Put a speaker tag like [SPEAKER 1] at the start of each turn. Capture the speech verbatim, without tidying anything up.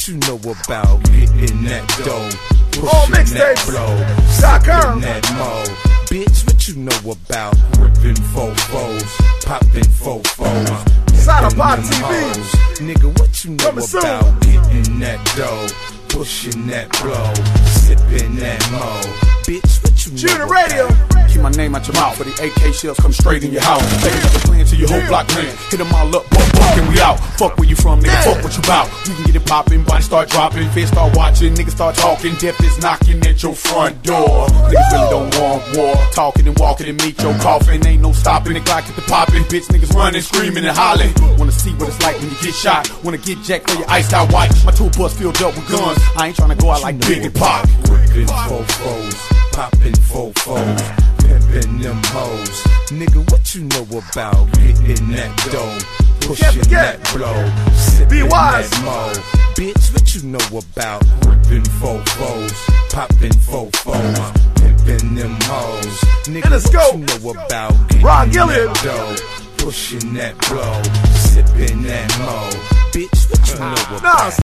[SPEAKER 1] you know about getting that dough?
[SPEAKER 2] All
[SPEAKER 1] Pushing that
[SPEAKER 2] mixtapes.
[SPEAKER 1] blow,
[SPEAKER 2] dot com.
[SPEAKER 1] sipping that mo. Bitch, what you know about ripping fofos, popping fofos,
[SPEAKER 2] Side of
[SPEAKER 1] pimping
[SPEAKER 2] Pop
[SPEAKER 1] them
[SPEAKER 2] T V.
[SPEAKER 1] hoes. Nigga, what you know
[SPEAKER 2] Coming soon.
[SPEAKER 1] about getting that dough? Pushing that blow, sipping that mo. Bitch, what you
[SPEAKER 2] Junior
[SPEAKER 1] know
[SPEAKER 2] Radio.
[SPEAKER 1] about?
[SPEAKER 3] Keep my name out your mouth, for the A K shells come straight in your house. Take another plan to your whole block, man. Hit them all up, buck, buck, and we out. Fuck where you from, nigga, fuck what you bout. We can get it poppin', body start dropping, feds start watching, niggas start talking, death is knocking at your front door. Niggas really don't want war, talking and walking and meet your coffin. Ain't no stopping, the Glock get the popping, bitch niggas running, screaming and hollering. Wanna see what it's like when you get shot, wanna get jacked for your iced out watch. My tool bus filled up with guns, I ain't tryna go out like Big and Pac.
[SPEAKER 1] Ripping fofos, popping fofos, pimping them hoes. Nigga, what you know about getting that dough? Pushing
[SPEAKER 2] forget.
[SPEAKER 1] that blow, sipping
[SPEAKER 2] Be wise.
[SPEAKER 1] that mo. Bitch, what you know about ripping fofos, popping fofos, pimping them hoes. Nigga,
[SPEAKER 2] In the
[SPEAKER 1] what
[SPEAKER 2] scope.
[SPEAKER 1] you know about getting
[SPEAKER 2] Ron Gillian.
[SPEAKER 1] that dough? Pushing that blow, sipping that mo. Bitch, what you know about?
[SPEAKER 2] Nas.